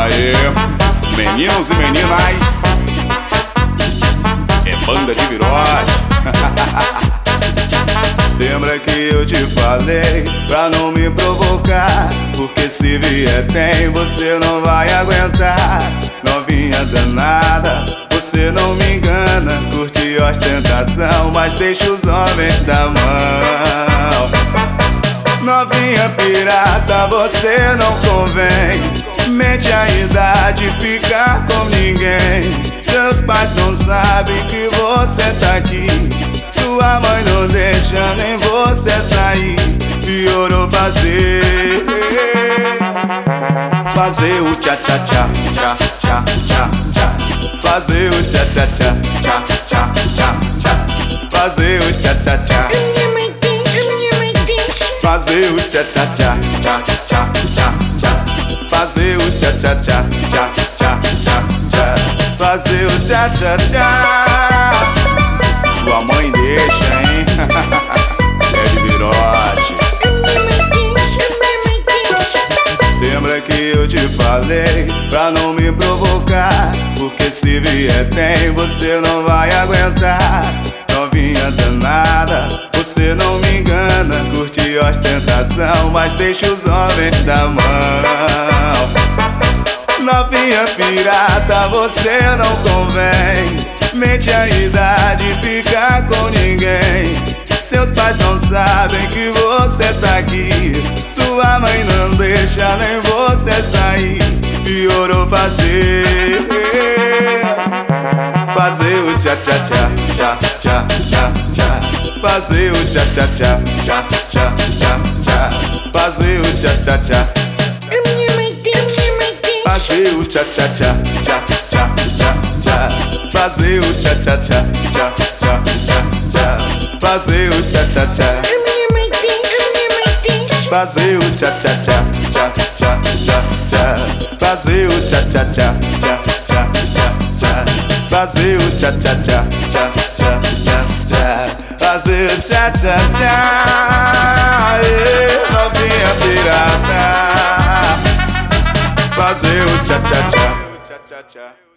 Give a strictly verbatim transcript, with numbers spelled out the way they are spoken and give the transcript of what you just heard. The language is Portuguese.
Aê, meninos e meninas, é banda de virote. Lembra que eu te falei pra não me provocar, porque se vier tem, você não vai aguentar. Novinha danada, você não me engana, curte ostentação, mas deixa os homens da mão. Novinha pirata, você não convém, mente a idade, ficar com ninguém. Seus pais não sabem que você tá aqui, sua mãe não deixa nem você sair. Piorou fazer Fazer o tchá tchá tchá tchá tchá tchá tchá. Fazer o tchá tchá tchá tchá tchá tchá tchá. Fazer o tchá tchá tchá. Fazer o tchá tchá tchá tchá tchá tchá tchá. Fazer o tchá tchá tchá tchá tchá tchá tchá. Fazer o tchá tchá tchá. Sua mãe deixa, hein? É de virote. Lembra que eu te falei pra não me provocar, porque se vier tem, você não vai aguentar. Novinha danada, você não me engana, curte ostentação, mas deixa os homens da mão. Novinha pirata, você não convém, mente a idade, fica com ninguém. Seus pais não sabem que você tá aqui, sua mãe não deixa nem você sair. Piorou fazer Fazer o tchá tchá tchá tchá tchá tchá tchá. Fazer o tchá tchá tchá tchá tchá tchá tchá. Fazer o tchá tchá tchá. Fazer o tchá tchá tchá tchá tchá tchá tchá. Fazer o tchá tchá tchá tchá tchá tchá tchá. Fazer o tchá tchá tchá. Fazer o tchá tchá tchá tchá tchá tchá tchá. Fazer o tchá tchá tchá tchá tchá tchá tchá. Fazer o tchá tchá tchá tchá tchá tchá tchá. Fazer o tchá tchá tchá. Novinha pirata, fazer o tchá tchá tchá.